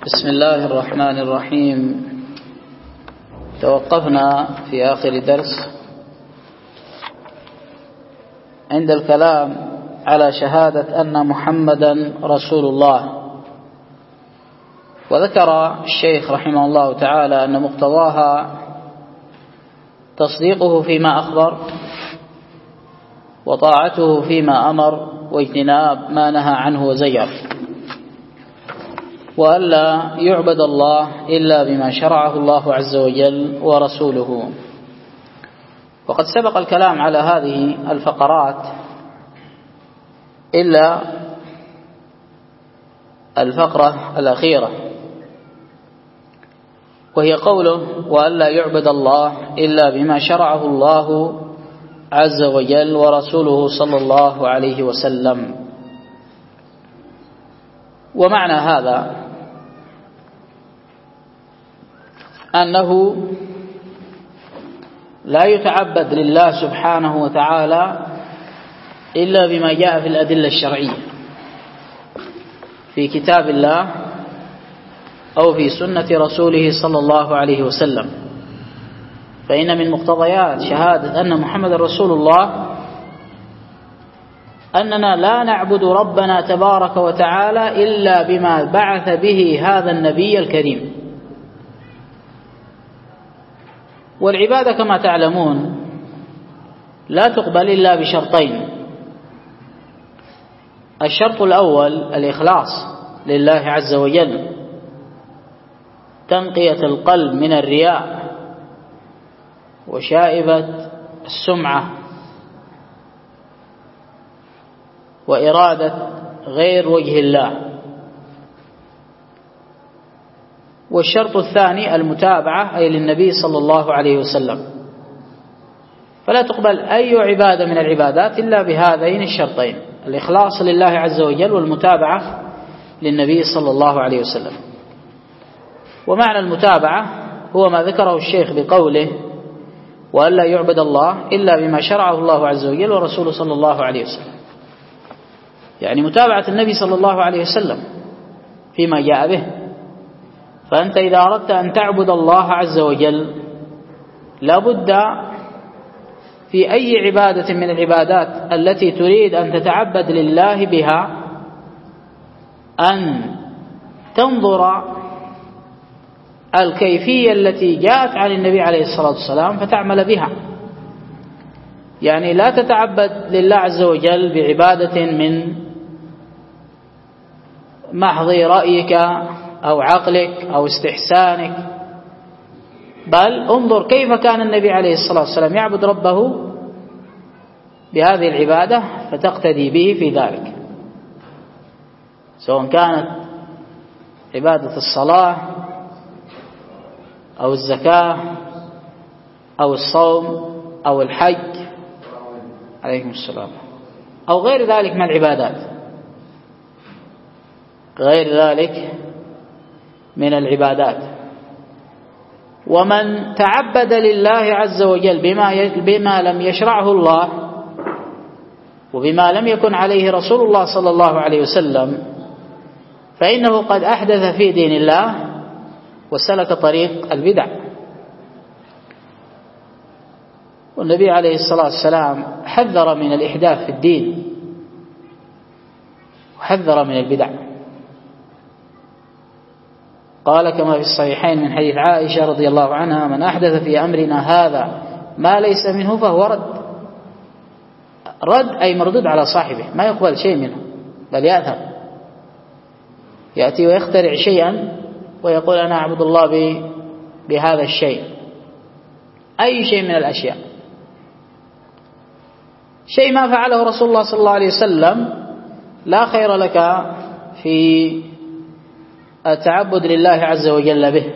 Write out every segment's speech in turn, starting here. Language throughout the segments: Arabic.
بسم الله الرحمن الرحيم. توقفنا في آخر درس عند الكلام على شهادة أن محمدا رسول الله، وذكر الشيخ رحمه الله تعالى أن مقتضاها تصديقه فيما أخبر وطاعته فيما أمر واجتناب ما نهى عنه وزجر، وألا يعبد الله إلا بما شرعه الله عز وجل ورسوله. وقد سبق الكلام على هذه الفقرات إلا الفقرة الأخيرة، وهي قوله وألا يعبد الله إلا بما شرعه الله عز وجل ورسوله صلى الله عليه وسلم. ومعنى هذا أنه لا يتعبد لله سبحانه وتعالى إلا بما جاء في الأدلة الشرعية في كتاب الله أو في سنة رسوله صلى الله عليه وسلم. فإن من مقتضيات شهادة أن محمد رسول الله أننا لا نعبد ربنا تبارك وتعالى إلا بما بعث به هذا النبي الكريم. والعبادة كما تعلمون لا تقبل إلا بشرطين: الشرط الأول الإخلاص لله عز وجل، تنقية القلب من الرياء وشائبة السمعة وإرادة غير وجه الله. والشرط الثاني المتابعة أي للنبي صلى الله عليه وسلم، فلا تقبل أي عبادة من العبادات إلا بهذين الشرطين: الإخلاص لله عز وجل والمتابعة للنبي صلى الله عليه وسلم. ومعنى المتابعة هو ما ذكره الشيخ بقوله وألا يعبد الله إلا بما شرعه الله عز وجل ورسوله صلى الله عليه وسلم، يعني متابعة النبي صلى الله عليه وسلم فيما جاء به. فأنت إذا أردت أن تعبد الله عز وجل لابد في أي عبادة من العبادات التي تريد أن تتعبد لله بها أن تنظر الكيفية التي جاءت عن النبي عليه الصلاة والسلام فتعمل بها. يعني لا تتعبد لله عز وجل بعبادة من محض رأيك أو عقلك أو استحسانك، بل انظر كيف كان النبي عليه الصلاة والسلام يعبد ربه بهذه العبادة فتقتدي به في ذلك، سواء كانت عبادة الصلاة أو الزكاة أو الصوم أو الحج عليكم السلام أو غير ذلك من العبادات، غير ذلك من العبادات. ومن تعبد لله عز وجل بما لم يشرعه الله وبما لم يكن عليه رسول الله صلى الله عليه وسلم فإنه قد أحدث في دين الله وسلك طريق البدع. والنبي عليه الصلاة والسلام حذر من الإحداث في الدين وحذر من البدع، قال كما في الصحيحين من حديث عائشة رضي الله عنها: من أحدث في أمرنا هذا ما ليس منه فهو رد. رد أي مردود على صاحبه، ما يقبل شيء منه بل يأثم، يأتي ويخترع شيئا ويقول أنا أعبد الله بهذا الشيء، أي شيء من الأشياء، شيء ما فعله رسول الله صلى الله عليه وسلم لا خير لك في التعبد لله عز وجل به.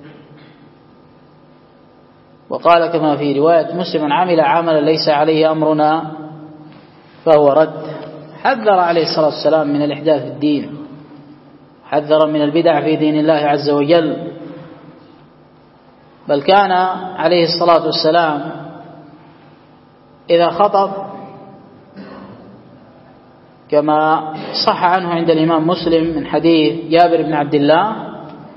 وقال كما في رواية مسلم: عمل عملا ليس عليه أمرنا فهو رد. حذر عليه الصلاة والسلام من الإحداث في الدين، حذر من البدع في دين الله عز وجل، بل كان عليه الصلاة والسلام إذا خطب كما صح عنه عند الإمام مسلم من حديث جابر بن عبد الله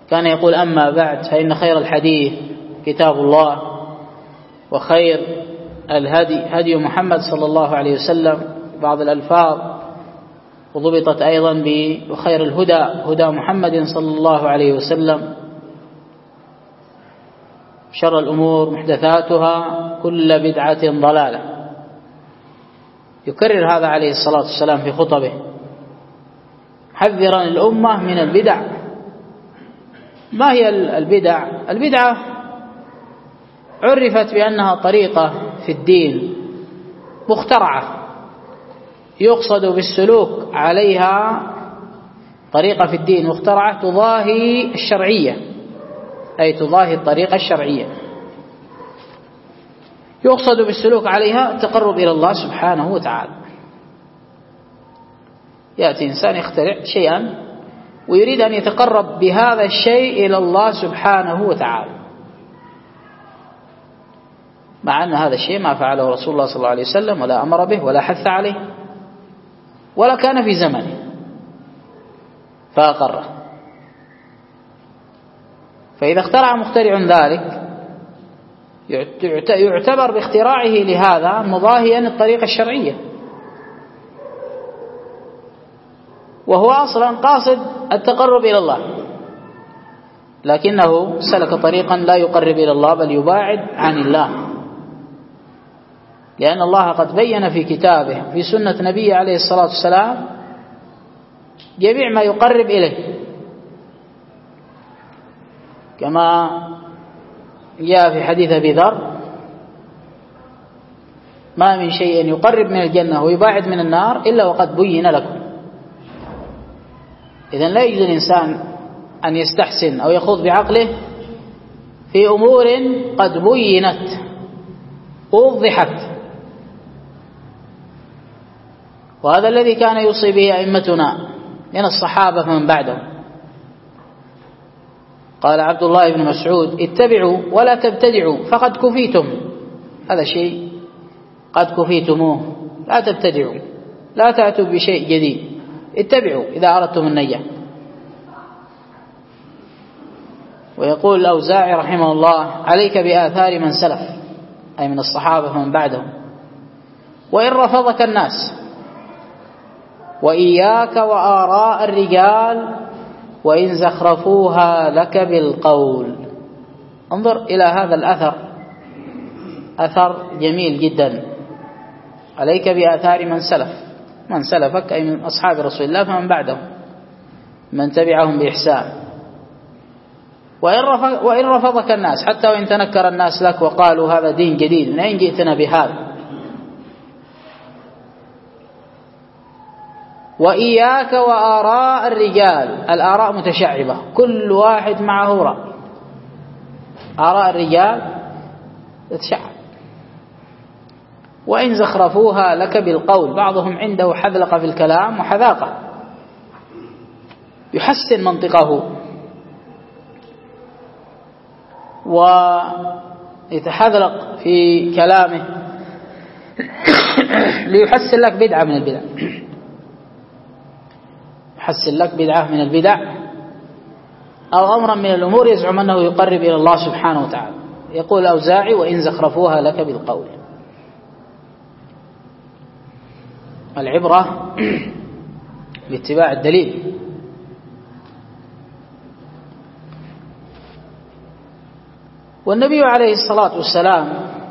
كان يقول: أما بعد، فإن خير الحديث كتاب الله، وخير الهدي هدي محمد صلى الله عليه وسلم. بعض الألفاظ وضبطت أيضا بخير الهدى هدى محمد صلى الله عليه وسلم. شر الأمور محدثاتها، كل بدعة ضلالة. يكرر هذا عليه الصلاة والسلام في خطبه، حذرا الأمة من البدع. ما هي البدع؟ البدعة عرفت بأنها طريقة في الدين مخترعة، يقصد بالسلوك عليها طريقة في الدين مخترعة تضاهي الشرعية، أي تضاهي الطريقة الشرعية. يقصد بالسلوك عليها التقرب إلى الله سبحانه وتعالى. يأتي إنسان يخترع شيئا ويريد أن يتقرب بهذا الشيء إلى الله سبحانه وتعالى، مع أن هذا الشيء ما فعله رسول الله صلى الله عليه وسلم، ولا أمر به، ولا حث عليه، ولا كان في زمنه، فأقره. فإذا اخترع مخترع ذلك يعتبر باختراعه لهذا مضاهيا الطريقة الشرعية، وهو أصلا قاصد التقرب إلى الله، لكنه سلك طريقا لا يقرب إلى الله بل يباعد عن الله، لأن الله قد بين في كتابه في سنة نبيه عليه الصلاة والسلام جميع ما يقرب إليه، كما جاء في حديث أبي ذر: ما من شيء يقرب من الجنة ويباعد من النار إلا وقد بين لكم. إذن لا يجوز الإنسان أن يستحسن أو يخوض بعقله في أمور قد بينت ووضحت، وهذا الذي كان يوصي به أئمتنا من الصحابة فمن بعدهم. قال عبد الله بن مسعود: اتبعوا ولا تبتدعوا فقد كفيتم. هذا شيء قد كفيتموه، لا تبتدعوا، لا تأتوا بشيء جديد، اتبعوا إذا أردتم النجاة. ويقول الأوزاعي رحمه الله: عليك بآثار من سلف، أي من الصحابة فمن بعدهم، وإن رفضك الناس، وإياك وآراء الرجال وإن زخرفوها لك بالقول. انظر إلى هذا الأثر، أثر جميل جدا. عليك بآثار من سلف، من سلفك أي من أصحاب رسول الله فمن بعدهم، من تبعهم بإحسان. وإن رفضك الناس، حتى وإن تنكر الناس لك وقالوا هذا دين جديد، من أين جئتنا بهذا؟ وإياك وآراء الرجال. الآراء متشعبة، كل واحد معه رأي. آراء الرجال تتشعب. وإن زخرفوها لك بالقول، بعضهم عنده حذلقة في الكلام وحذاقة، يحسن منطقه ويتحذلق في كلامه ليحسن لك بدعة من البدع، يحسن لك بدعة من البدع أو أمرا من الأمور يزعم أنه يقرب إلى الله سبحانه وتعالى. يقول الأوزاعي: وإن زخرفوها لك بالقول. العبرة باتباع الدليل. والنبي عليه الصلاة والسلام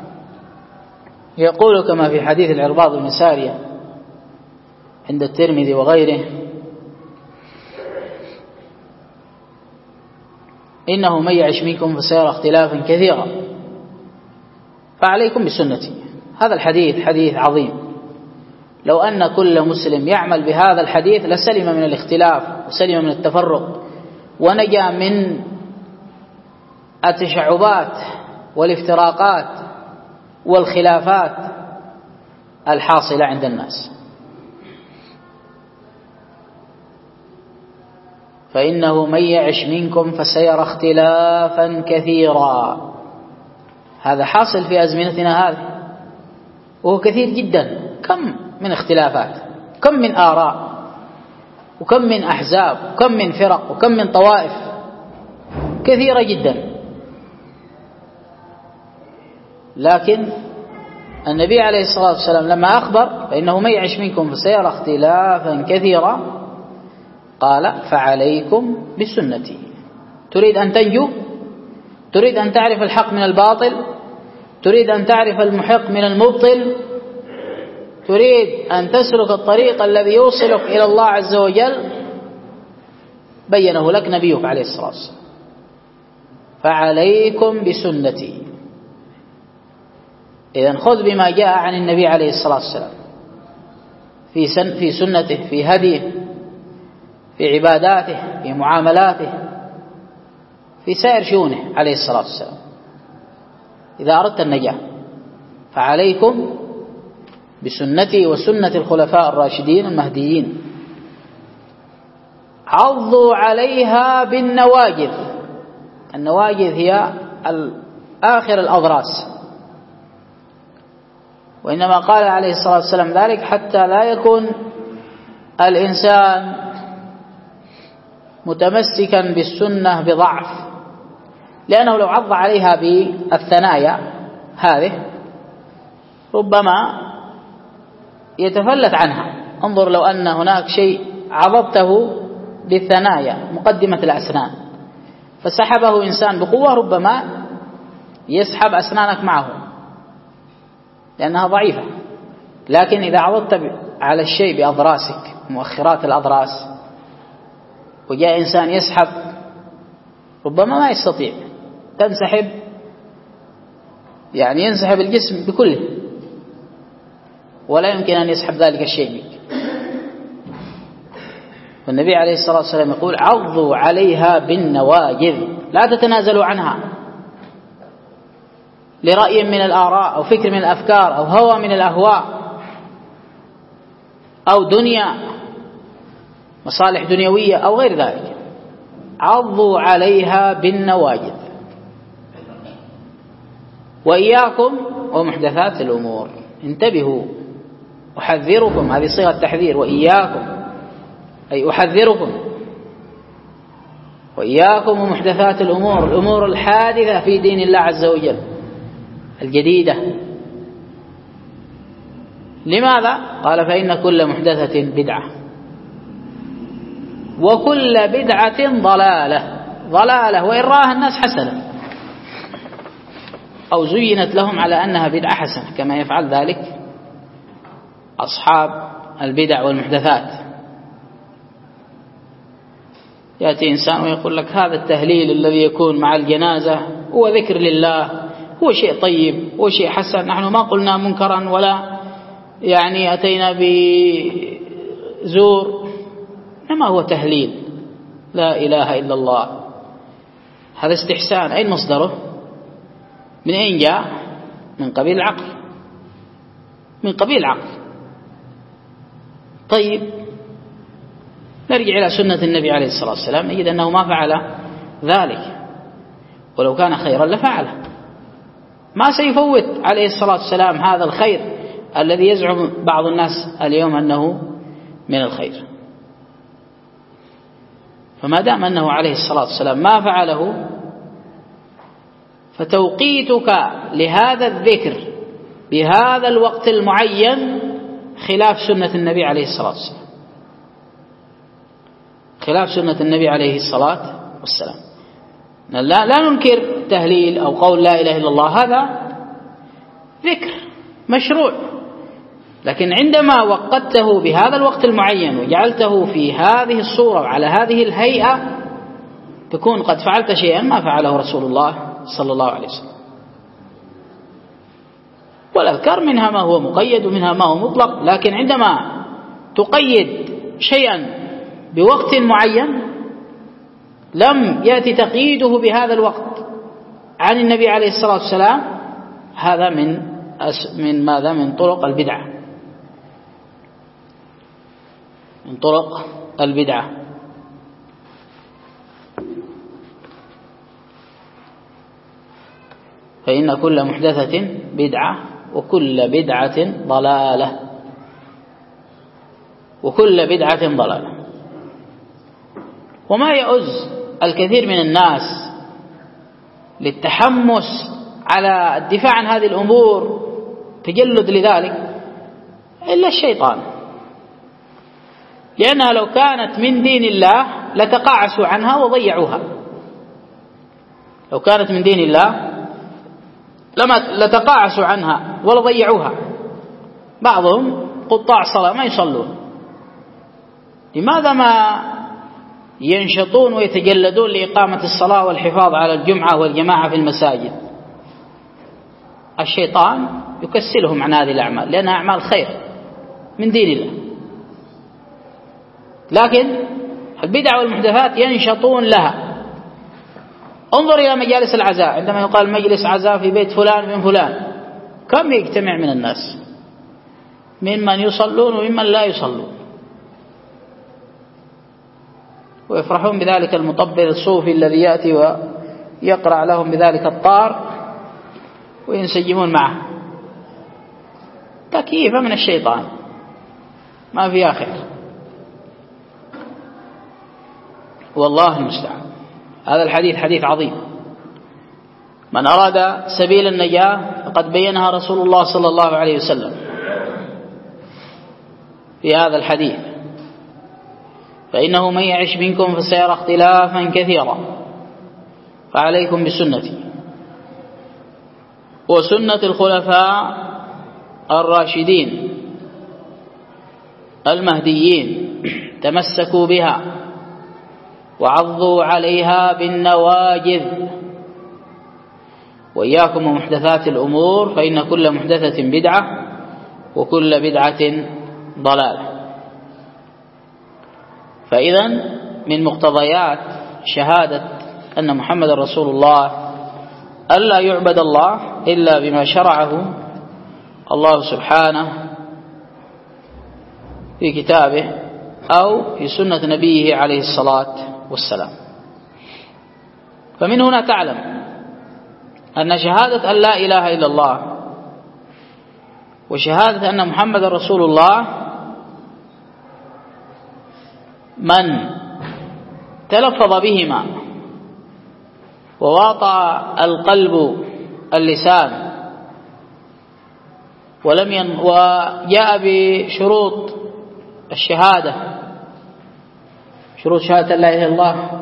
يقول كما في حديث العرباض بن سارية عند الترمذي وغيره: إنه من يعش منكم فسيرى اختلافا كثيرا فعليكم بسنتي. هذا الحديث حديث عظيم، لو أن كل مسلم يعمل بهذا الحديث لسلم من الاختلاف وسلم من التفرق ونجا من التشعبات والافتراقات والخلافات الحاصلة عند الناس. فإنه من يعش منكم فسيرى اختلافا كثيرا. هذا حاصل في أزمنتنا هذه، وهو كثير جدا. كم من اختلافات، كم من آراء، وكم من أحزاب، وكم من فرق، وكم من طوائف. كثيرة جدا، لكن النبي عليه الصلاة والسلام لما أخبر فإنه من يعش منكم فسيرى اختلافا كثيرا قال فعليكم بسنتي. تريد أن تنجو؟ تريد أن تعرف الحق من الباطل؟ تريد أن تعرف المحق من المبطل؟ تريد أن تسلك الطريق الذي يوصلك إلى الله عز وجل؟ بينه لك نبيك عليه الصلاة والسلام. فعليكم بسنتي. إذن خذ بما جاء عن النبي عليه الصلاة والسلام في سنته، في هديه، في عباداته، في معاملاته، في سائر شؤونه عليه الصلاة والسلام. إذا أردت النجاة فعليكم بسنتي وسنة الخلفاء الراشدين المهديين، عضوا عليها بالنواجذ. النواجذ هي آخر الأضراس، وإنما قال عليه الصلاة والسلام ذلك حتى لا يكون الإنسان متمسكا بالسنة بضعف، لأنه لو عض عليها بالثنايا هذه ربما يتفلت عنها. انظر لو أن هناك شيء عضبته بالثنايا مقدمة الأسنان فسحبه إنسان بقوة ربما يسحب أسنانك معه لأنها ضعيفة. لكن إذا عضبت على الشيء بأضراسك مؤخرات الأضراس وجاء إنسان يسحب ربما ما يستطيع، تنسحب يعني ينسحب الجسم بكله ولا يمكن أن يسحب ذلك الشيء منك. والنبي عليه الصلاة والسلام يقول عضوا عليها بالنواجذ، لا تتنازلوا عنها لرأي من الآراء أو فكر من الأفكار أو هوى من الأهواء أو دنيا مصالح دنيوية أو غير ذلك. عضوا عليها بالنواجذ. وإياكم ومحدثات الأمور، انتبهوا، أحذركم، هذه صيغة تحذير، وإياكم أي أحذركم، وإياكم ومحدثات الأمور، الأمور الحادثة في دين الله عز وجل الجديدة. لماذا؟ قال فإن كل محدثة بدعة وكل بدعة ضلالة وإن رآها الناس حسنة أو زينت لهم على أنها بدعة حسنة، كما يفعل ذلك أصحاب البدع والمحدثات. يأتي إنسان ويقول لك هذا التهليل الذي يكون مع الجنازة هو ذكر لله، هو شيء طيب، هو شيء حسن، نحن ما قلنا منكرا ولا يعني أتينا بزور، إنما هو تهليل لا إله إلا الله. هذا استحسان، أين مصدره؟ من أين جاء؟ من قبيل العقل، من قبيل العقل. طيب نرجع إلى سنة النبي عليه الصلاة والسلام نجد أنه ما فعل ذلك، ولو كان خيرا لفعله. ما سيفوت عليه الصلاة والسلام هذا الخير الذي يزعم بعض الناس اليوم أنه من الخير. فما دام أنه عليه الصلاة والسلام ما فعله فتوقيتك لهذا الذكر بهذا الوقت المعين خلاف سنة النبي عليه الصلاة والسلام، خلاف سنة النبي عليه الصلاة والسلام. لا ننكر تهليل أو قول لا إله إلا الله، هذا ذكر مشروع، لكن عندما وقته بهذا الوقت المعين وجعلته في هذه الصورة وعلى هذه الهيئة تكون قد فعلت شيئا ما فعله رسول الله صلى الله عليه وسلم. والأذكار منها ما هو مقيد ومنها ما هو مطلق، لكن عندما تقيد شيئا بوقت معين لم يأتي تقييده بهذا الوقت عن النبي عليه الصلاة والسلام، هذا من ماذا؟ من طرق البدعة، من طرق البدعة. فإن كل محدثة بدعة وكل بدعة ضلالة، وكل بدعة ضلالة. وما يؤز الكثير من الناس للتحمس على الدفاع عن هذه الأمور تجلد لذلك إلا الشيطان، لأنها لو كانت من دين الله لتقاعسوا عنها وضيعوها. لو كانت من دين الله لتقاعسوا عنها ولضيعوها. بعضهم قطاع صلاة ما يصلون، لماذا ما ينشطون ويتجلدون لإقامة الصلاة والحفاظ على الجمعة والجماعة في المساجد؟ الشيطان يكسلهم عن هذه الأعمال لأنها أعمال خير من دين الله، لكن البدع والمحدثات ينشطون لها. انظر إلى مجالس العزاء، عندما يقال مجلس عزاء في بيت فلان من فلان، كم يجتمع من الناس، ممن يصلون وممن لا يصلون، ويفرحون بذلك المطبل الصوفي الذي يأتي ويقرأ لهم بذلك الطار وينسجمون معه. تكييف من الشيطان ما فيها خير، والله المستعان. هذا الحديث حديث عظيم، من أراد سبيل النجاة فقد بينها رسول الله صلى الله عليه وسلم في هذا الحديث، فإنه من يعش منكم فسيرى اختلافا كثيرا، فعليكم بسنتي وسنة الخلفاء الراشدين المهديين، تمسكوا بها وعضوا عليها بالنواجذ، وإياكم ومحدثات الأمور فإن كل محدثة بدعة وكل بدعة ضلالة. فإذا من مقتضيات شهادة أن محمد رسول الله ألا يعبد الله إلا بما شرعه الله سبحانه في كتابه أو في سنة نبيه عليه الصلاة والسلام. فمن هنا تعلم أن شهادة أن لا إله إلا الله وشهادة أن محمد رسول الله من تلفظ بهما وواطأ القلب اللسان وجاء بشروط الشهادة، شروط شهادة لا إله إلا الله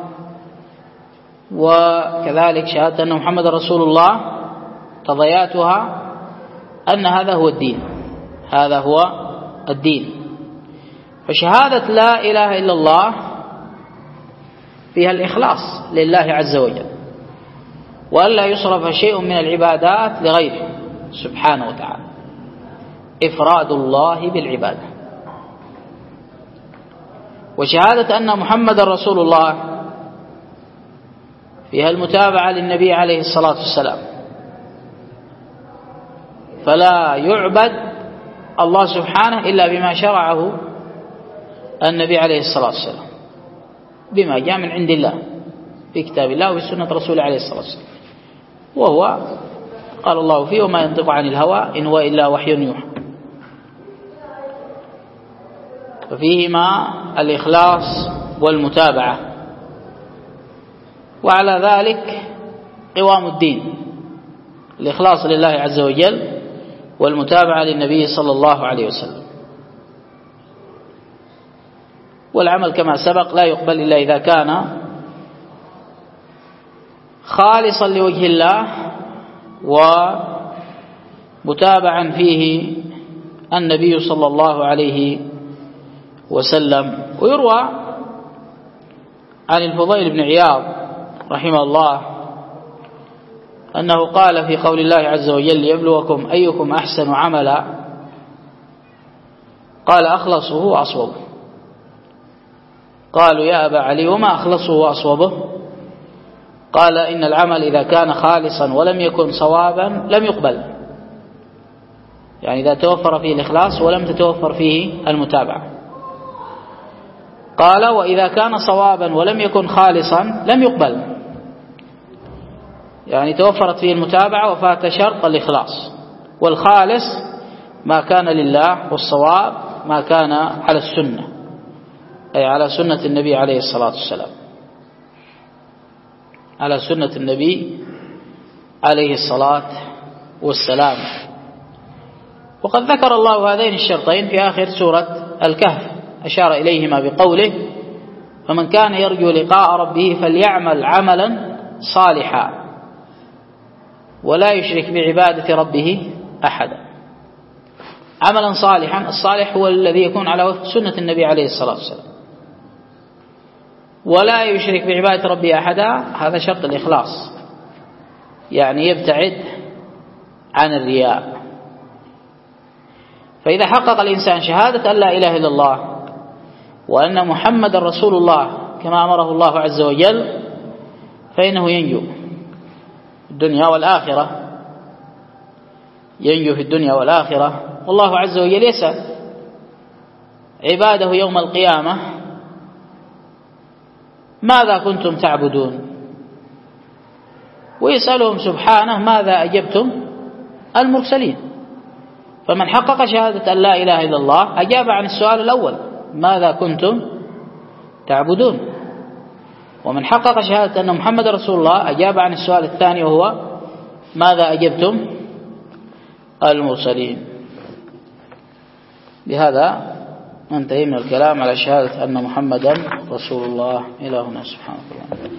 وكذلك شهادة أن محمد رسول الله، قضياتها أن هذا هو الدين، هذا هو الدين. فشهادة لا إله إلا الله فيها الإخلاص لله عز وجل، وألا يصرف شيء من العبادات لغيره سبحانه وتعالى، إفراد الله بالعبادة. وشهادة أن محمد رسول الله فيها المتابعة للنبي عليه الصلاة والسلام، فلا يعبد الله سبحانه إلا بما شرعه النبي عليه الصلاة والسلام، بما جاء من عند الله في كتاب الله وفي سنة رسوله عليه الصلاة والسلام، وهو قال الله فيه وما ينطق عن الهوى إن هو إلا وحي يوحى. ففيهما الإخلاص والمتابعة، وعلى ذلك قوام الدين، الإخلاص لله عز وجل والمتابعة للنبي صلى الله عليه وسلم. والعمل كما سبق لا يقبل إلا إذا كان خالصا لوجه الله ومتابعا فيه النبي صلى الله عليه وسلم. ويروى عن الفضيل بن عياض رحمه الله أنه قال في قول الله عز وجل ليبلوكم أيكم أحسن عملا، قال أخلصه وأصوبه. قالوا يا أبا علي وما أخلصه وأصوبه؟ قال إن العمل إذا كان خالصا ولم يكن صوابا لم يقبل، يعني إذا توفر فيه الإخلاص ولم تتوفر فيه المتابعة. قال وإذا كان صوابا ولم يكن خالصا لم يقبل، يعني توفرت فيه المتابعة وفات شرط الإخلاص. والخالص ما كان لله، والصواب ما كان على السنة، أي على سنة النبي عليه الصلاة والسلام، على سنة النبي عليه الصلاة والسلام. وقد ذكر الله هذين الشرطين في آخر سورة الكهف، أشار إليهما بقوله: فمن كان يرجو لقاء ربه فليعمل عملا صالحا ولا يشرك بعبادة ربه أحدا. عملا صالحا، الصالح هو الذي يكون على وفق سنة النبي عليه الصلاة والسلام. ولا يشرك بعبادة ربه أحدا، هذا شرط الإخلاص، يعني يبتعد عن الرياء. فإذا حقق الإنسان شهادة أن لا إله إلا الله وأن محمد رسول الله كما أمره الله عز وجل فإنه ينجو في الدنيا والآخرة، ينجو في الدنيا والآخرة. والله عز وجل يسأل عباده يوم القيامة: ماذا كنتم تعبدون؟ ويسألهم سبحانه: ماذا أجبتم المرسلين؟ فمن حقق شهادة أن لا إله إلا الله أجاب عن السؤال الأول: ماذا كنتم تعبدون؟ ومن حقق شهادة أن محمد رسول الله أجاب عن السؤال الثاني، وهو: ماذا أجبتم المرسلين؟ بهذا انتهينا الكلام على شهادة أن محمدا رسول الله. إلى هنا، سبحانه الله.